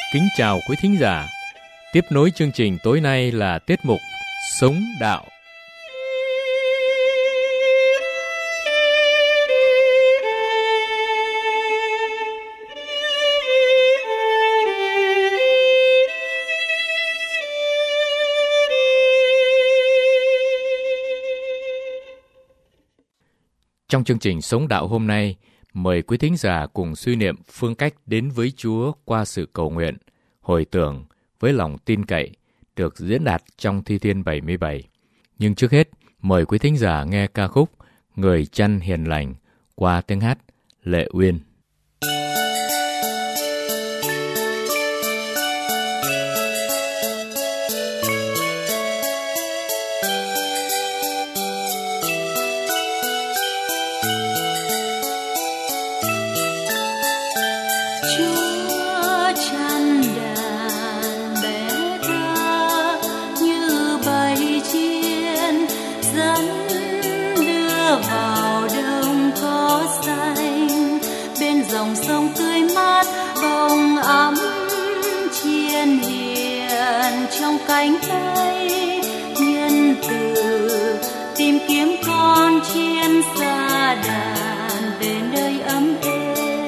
Kính chào quý thính giả. Tiếp nối chương trình tối nay là tiết mục Sống Đạo. Trong chương trình Sống Đạo hôm nay, mời quý thính giả cùng suy niệm phương cách đến với Chúa qua sự cầu nguyện, hồi tưởng với lòng tin cậy, được diễn đạt trong Thi Thiên 77. Nhưng trước hết, mời quý thính giả nghe ca khúc Người Chăn Hiền Lành qua tiếng hát Lệ Uyên. Vào đồng có xanh bên dòng sông tươi mát, bồng ấm chiên hiền trong cánh tay nhân từ, tìm kiếm con chiên xa đàn về nơi ấm êm.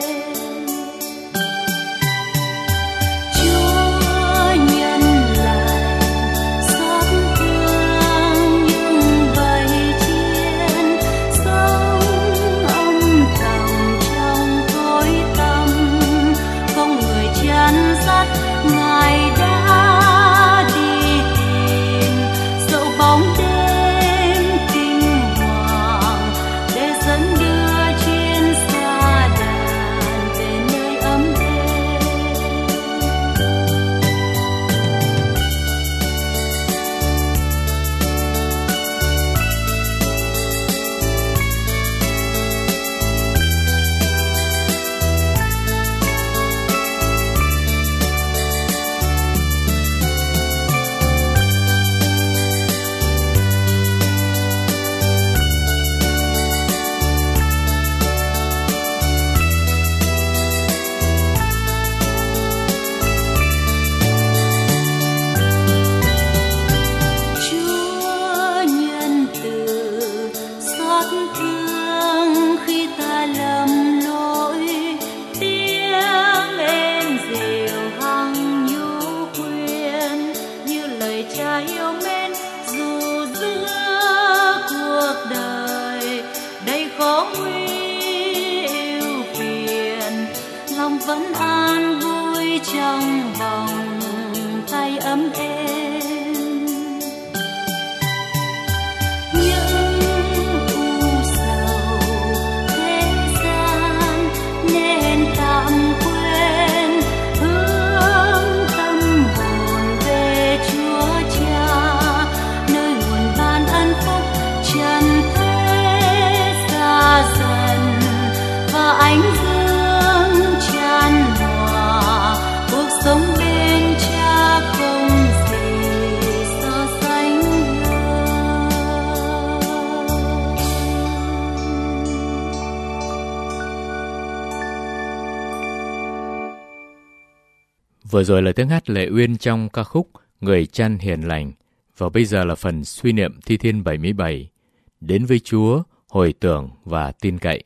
Vẫn an vui trong vòng tay ấm êm. Những u sầu thế gian nên tạm quên, hướng tâm hồn về Chúa Cha, nơi nguồn ban ân phúc trần thế xa dần và ánh dương chan hòa. Cuộc sống bên Cha không gì so sánh hơn. Vừa rồi là tiếng hát Lệ Uyên trong ca khúc Người Chăn Hiền Lành. Và bây giờ là phần suy niệm Thi Thiên 77, đến với Chúa, hồi tưởng và tin cậy.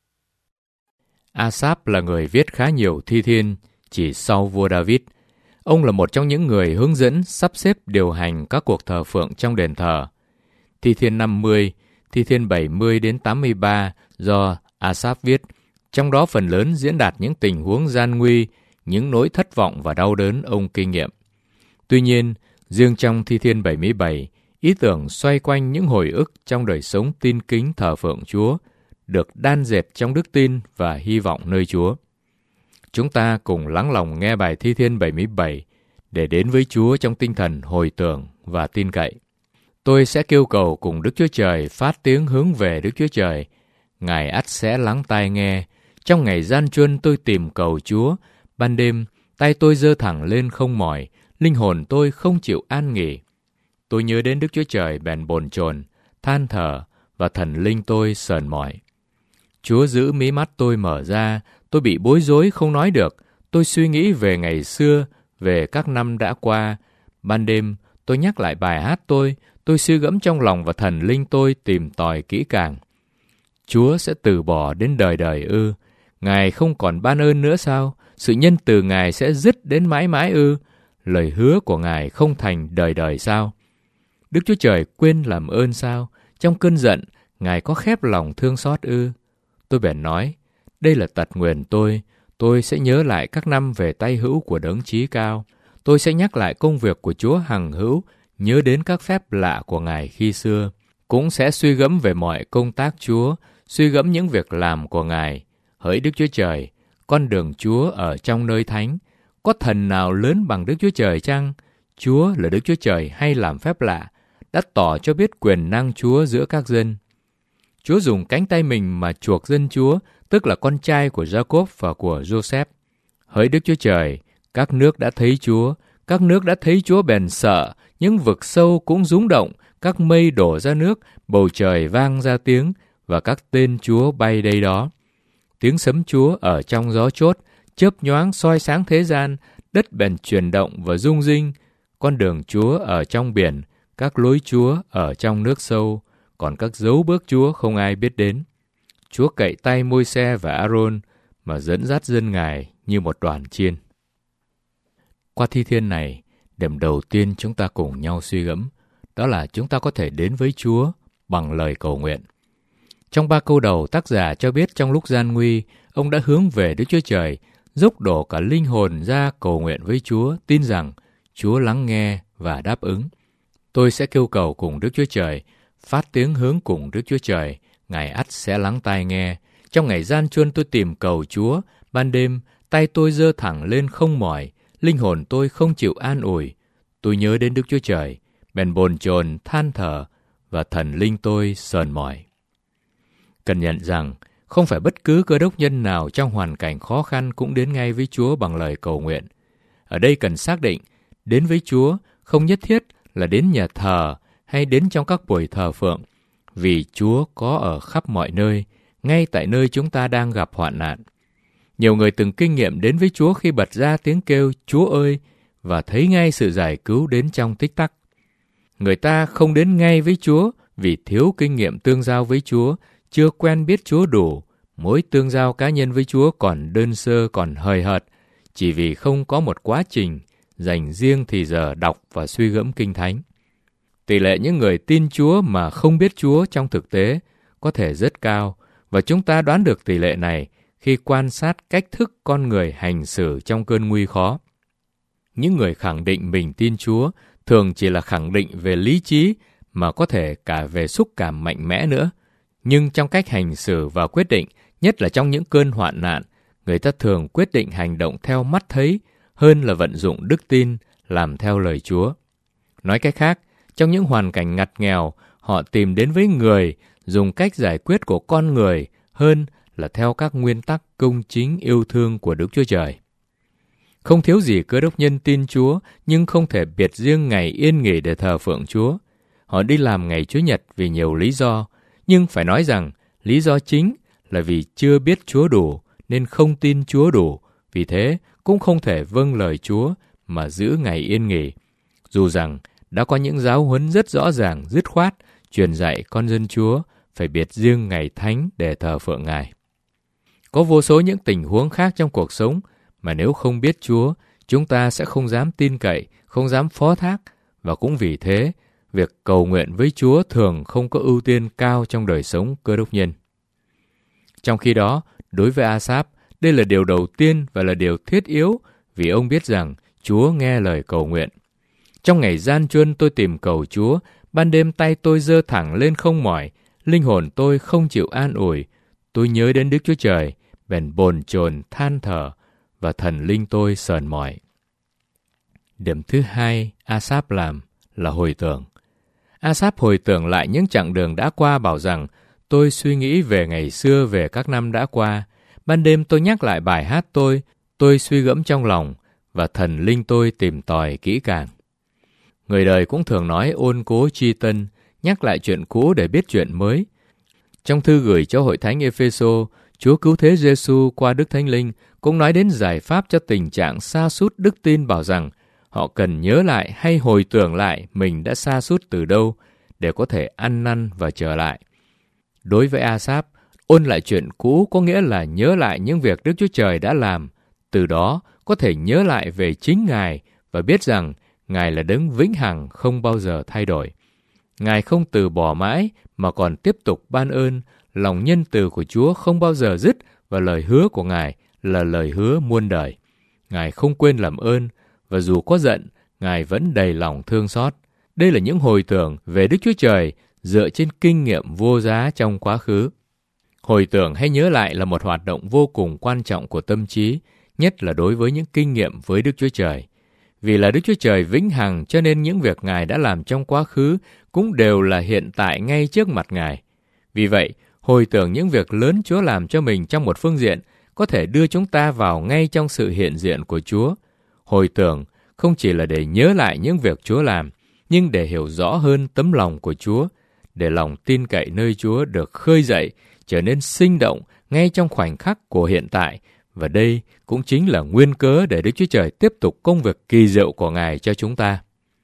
Asaph là người viết khá nhiều thi thiên, chỉ sau vua David. Ông là một trong những người hướng dẫn, sắp xếp điều hành các cuộc thờ phượng trong đền thờ. Thi thiên 50, Thi thiên 70 đến 83 do Asaph viết, trong đó phần lớn diễn đạt những tình huống gian nguy, những nỗi thất vọng và đau đớn ông kinh nghiệm. Tuy nhiên, riêng trong Thi thiên 77, ý tưởng xoay quanh những hồi ức trong đời sống tin kính thờ phượng Chúa, được đan dệt trong đức tin và hy vọng nơi Chúa. Chúng ta cùng lắng lòng nghe bài Thi Thiên 77 để đến với Chúa trong tinh thần hồi tưởng và tin cậy. Tôi sẽ kêu cầu cùng Đức Chúa Trời, phát tiếng hướng về Đức Chúa Trời. Ngài ắt sẽ lắng tai nghe. Trong ngày gian truân tôi tìm cầu Chúa. Ban đêm, tay tôi giơ thẳng lên không mỏi, linh hồn tôi không chịu an nghỉ. Tôi nhớ đến Đức Chúa Trời bèn bồn chồn, than thở, và thần linh tôi sờn mỏi. Chúa giữ mí mắt tôi mở ra, tôi bị bối rối không nói được. Tôi suy nghĩ về ngày xưa, về các năm đã qua. Ban đêm, tôi nhắc lại bài hát tôi suy gẫm trong lòng và thần linh tôi tìm tòi kỹ càng. Chúa sẽ từ bỏ đến đời đời ư? Ngài không còn ban ơn nữa sao? Sự nhân từ Ngài sẽ dứt đến mãi mãi ư? Lời hứa của Ngài không thành đời đời sao? Đức Chúa Trời quên làm ơn sao? Trong cơn giận, Ngài có khép lòng thương xót ư? Tôi bèn nói, đây là tật nguyền tôi sẽ nhớ lại các năm về tay hữu của Đấng Chí Cao. Tôi sẽ nhắc lại công việc của Chúa hằng hữu, nhớ đến các phép lạ của Ngài khi xưa. Cũng sẽ suy gẫm về mọi công tác Chúa, suy gẫm những việc làm của Ngài. Hỡi Đức Chúa Trời, con đường Chúa ở trong nơi thánh, có thần nào lớn bằng Đức Chúa Trời chăng? Chúa là Đức Chúa Trời hay làm phép lạ, đã tỏ cho biết quyền năng Chúa giữa các dân. Chúa dùng cánh tay mình mà chuộc dân Chúa, tức là con trai của Jacob và của Joseph. Hỡi Đức Chúa Trời, các nước đã thấy Chúa, các nước đã thấy Chúa bèn sợ, những vực sâu cũng rúng động, các mây đổ ra nước, bầu trời vang ra tiếng, và các tên Chúa bay đây đó. Tiếng sấm Chúa ở trong gió chốt, chớp nhoáng soi sáng thế gian, đất bèn chuyển động và rung rinh. Con đường Chúa ở trong biển, các lối Chúa ở trong nước sâu, còn các dấu bước Chúa không ai biết đến. Chúa cậy tay Môi-se và A-rôn mà dẫn dắt dân Ngài như một đoàn chiên. Qua thi thiên này, điểm đầu tiên chúng ta cùng nhau suy gẫm, đó là chúng ta có thể đến với Chúa bằng lời cầu nguyện. Trong 3 câu đầu, tác giả cho biết trong lúc gian nguy, ông đã hướng về Đức Chúa Trời, dốc đổ cả linh hồn ra cầu nguyện với Chúa, tin rằng Chúa lắng nghe và đáp ứng. Tôi sẽ kêu cầu cùng Đức Chúa Trời, phát tiếng hướng cùng Đức Chúa Trời, Ngài ắt sẽ lắng tai nghe. Trong ngày gian truân tôi tìm cầu Chúa, ban đêm tay tôi giơ thẳng lên không mỏi, linh hồn tôi không chịu an ủi. Tôi nhớ đến Đức Chúa Trời, bèn bồn chồn than thở, và thần linh tôi sờn mỏi. Cần nhận rằng, không phải bất cứ cơ đốc nhân nào trong hoàn cảnh khó khăn cũng đến ngay với Chúa bằng lời cầu nguyện. Ở đây cần xác định, đến với Chúa không nhất thiết là đến nhà thờ hay đến trong các buổi thờ phượng, vì Chúa có ở khắp mọi nơi, ngay tại nơi chúng ta đang gặp hoạn nạn. Nhiều người từng kinh nghiệm đến với Chúa khi bật ra tiếng kêu Chúa ơi, và thấy ngay sự giải cứu đến trong tích tắc. Người ta không đến ngay với Chúa vì thiếu kinh nghiệm tương giao với Chúa, chưa quen biết Chúa đủ, mối tương giao cá nhân với Chúa còn đơn sơ, còn hời hợt, chỉ vì không có một quá trình dành riêng thì giờ đọc và suy gẫm Kinh Thánh. Tỷ lệ những người tin Chúa mà không biết Chúa trong thực tế có thể rất cao, và chúng ta đoán được tỷ lệ này khi quan sát cách thức con người hành xử trong cơn nguy khó. Những người khẳng định mình tin Chúa thường chỉ là khẳng định về lý trí, mà có thể cả về xúc cảm mạnh mẽ nữa. Nhưng trong cách hành xử và quyết định, nhất là trong những cơn hoạn nạn, người ta thường quyết định hành động theo mắt thấy hơn là vận dụng đức tin làm theo lời Chúa. Nói cách khác, trong những hoàn cảnh ngặt nghèo, họ tìm đến với người, dùng cách giải quyết của con người hơn là theo các nguyên tắc công chính yêu thương của Đức Chúa Trời. Không thiếu gì cơ đốc nhân tin Chúa, nhưng không thể biệt riêng ngày yên nghỉ để thờ phượng Chúa. Họ đi làm ngày Chúa Nhật vì nhiều lý do, nhưng phải nói rằng lý do chính là vì chưa biết Chúa đủ nên không tin Chúa đủ, vì thế cũng không thể vâng lời Chúa mà giữ ngày yên nghỉ. Dù rằng đã có những giáo huấn rất rõ ràng, dứt khoát, truyền dạy con dân Chúa phải biệt riêng ngày thánh để thờ phượng Ngài. Có vô số những tình huống khác trong cuộc sống mà nếu không biết Chúa, chúng ta sẽ không dám tin cậy, không dám phó thác, và cũng vì thế, việc cầu nguyện với Chúa thường không có ưu tiên cao trong đời sống cơ đốc nhân. Trong khi đó, đối với A-sáp, đây là điều đầu tiên và là điều thiết yếu, vì ông biết rằng Chúa nghe lời cầu nguyện. Trong ngày gian truân tôi tìm cầu Chúa, ban đêm tay tôi giơ thẳng lên không mỏi, linh hồn tôi không chịu an ủi. Tôi nhớ đến Đức Chúa Trời, bèn bồn chồn than thở, và thần linh tôi sờn mỏi. Điểm thứ hai A-sáp làm là hồi tưởng. A-sáp hồi tưởng lại những chặng đường đã qua, bảo rằng tôi suy nghĩ về ngày xưa, về các năm đã qua. Ban đêm tôi nhắc lại bài hát tôi suy gẫm trong lòng, và thần linh tôi tìm tòi kỹ càng. Người đời cũng thường nói ôn cố tri tân, nhắc lại chuyện cũ để biết chuyện mới. Trong thư gửi cho hội thánh Ê-phê-sô, Chúa Cứu Thế Giêsu qua Đức Thánh Linh cũng nói đến giải pháp cho tình trạng sa sút đức tin, bảo rằng họ cần nhớ lại hay hồi tưởng lại mình đã sa sút từ đâu để có thể ăn năn và trở lại. Đối với A-sáp, ôn lại chuyện cũ có nghĩa là nhớ lại những việc Đức Chúa Trời đã làm, từ đó có thể nhớ lại về chính Ngài và biết rằng Ngài là đấng vĩnh hằng không bao giờ thay đổi. Ngài không từ bỏ mãi mà còn tiếp tục ban ơn, lòng nhân từ của Chúa không bao giờ dứt và lời hứa của Ngài là lời hứa muôn đời. Ngài không quên làm ơn và dù có giận, Ngài vẫn đầy lòng thương xót. Đây là những hồi tưởng về Đức Chúa Trời dựa trên kinh nghiệm vô giá trong quá khứ. Hồi tưởng hay nhớ lại là một hoạt động vô cùng quan trọng của tâm trí, nhất là đối với những kinh nghiệm với Đức Chúa Trời. Vì là Đức Chúa Trời vĩnh hằng cho nên những việc Ngài đã làm trong quá khứ cũng đều là hiện tại ngay trước mặt Ngài. Vì vậy, hồi tưởng những việc lớn Chúa làm cho mình trong một phương diện có thể đưa chúng ta vào ngay trong sự hiện diện của Chúa. Hồi tưởng không chỉ là để nhớ lại những việc Chúa làm, nhưng để hiểu rõ hơn tấm lòng của Chúa, để lòng tin cậy nơi Chúa được khơi dậy, trở nên sinh động ngay trong khoảnh khắc của hiện tại. Và đây cũng chính là nguyên cớ để Đức Chúa Trời tiếp tục công việc kỳ diệu của Ngài cho chúng ta.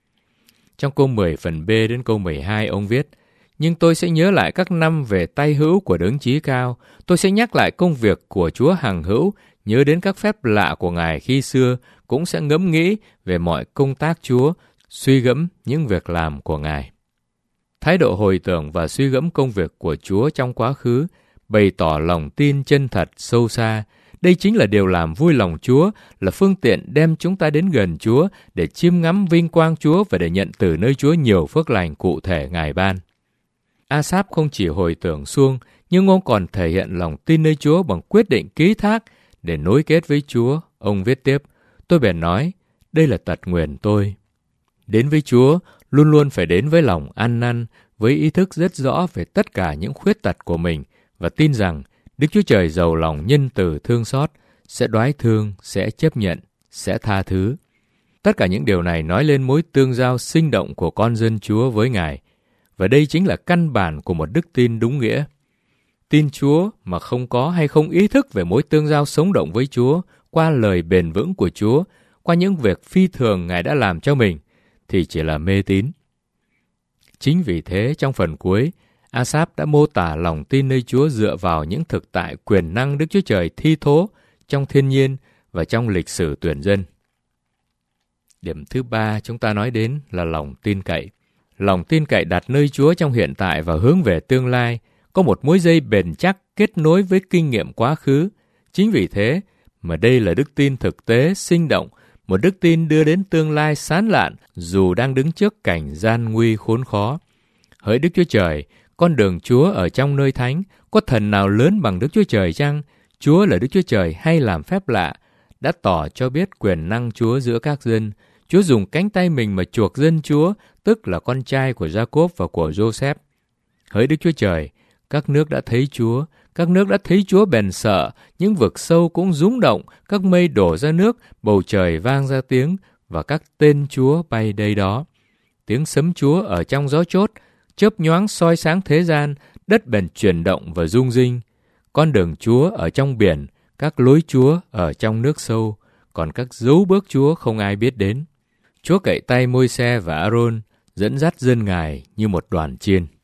Trong câu 10 phần B đến câu 12, ông viết: Nhưng tôi sẽ nhớ lại các năm về tay hữu của Đấng Chí Cao. Tôi sẽ nhắc lại công việc của Chúa hằng hữu, nhớ đến các phép lạ của Ngài khi xưa, cũng sẽ ngẫm nghĩ về mọi công tác Chúa, suy gẫm những việc làm của Ngài. Thái độ hồi tưởng và suy gẫm công việc của Chúa trong quá khứ bày tỏ lòng tin chân thật sâu xa. Đây chính là điều làm vui lòng Chúa, là phương tiện đem chúng ta đến gần Chúa để chiêm ngắm vinh quang Chúa và để nhận từ nơi Chúa nhiều phước lành cụ thể Ngài ban. A-sáp không chỉ hồi tưởng suông, nhưng ông còn thể hiện lòng tin nơi Chúa bằng quyết định ký thác để nối kết với Chúa. Ông viết tiếp: Tôi bèn nói, đây là tật nguyền tôi. Đến với Chúa, luôn luôn phải đến với lòng ăn năn, với ý thức rất rõ về tất cả những khuyết tật của mình và tin rằng Đức Chúa Trời giàu lòng nhân từ thương xót, sẽ đoái thương, sẽ chấp nhận, sẽ tha thứ. Tất cả những điều này nói lên mối tương giao sinh động của con dân Chúa với Ngài. Và đây chính là căn bản của một đức tin đúng nghĩa. Tin Chúa mà không có hay không ý thức về mối tương giao sống động với Chúa qua lời bền vững của Chúa, qua những việc phi thường Ngài đã làm cho mình, thì chỉ là mê tín. Chính vì thế, trong phần cuối, A-sáp đã mô tả lòng tin nơi Chúa dựa vào những thực tại quyền năng Đức Chúa Trời thi thố trong thiên nhiên và trong lịch sử tuyển dân. Điểm thứ 3 chúng ta nói đến là lòng tin cậy. Lòng tin cậy đặt nơi Chúa trong hiện tại và hướng về tương lai, có một mối dây bền chắc kết nối với kinh nghiệm quá khứ. Chính vì thế mà đây là đức tin thực tế, sinh động, một đức tin đưa đến tương lai sáng lạn dù đang đứng trước cảnh gian nguy khốn khó. Hỡi Đức Chúa Trời, con đường Chúa ở trong nơi thánh, có thần nào lớn bằng Đức Chúa Trời chăng? Chúa là Đức Chúa Trời hay làm phép lạ, đã tỏ cho biết quyền năng Chúa giữa các dân. Chúa dùng cánh tay mình mà chuộc dân Chúa, tức là con trai của Gia-cốp và của Giô-xép. Hỡi Đức Chúa Trời, các nước đã thấy Chúa, các nước đã thấy Chúa bèn sợ, những vực sâu cũng rúng động, các mây đổ ra nước, bầu trời vang ra tiếng, và các tên Chúa bay đây đó. Tiếng sấm Chúa ở trong gió chốt, chớp nhoáng soi sáng thế gian, đất bèn chuyển động và rung rinh. Con đường Chúa ở trong biển, các lối Chúa ở trong nước sâu, còn các dấu bước Chúa không ai biết đến. Chúa cậy tay Môi-se và A-rôn, dẫn dắt dân Ngài như một đoàn chiên.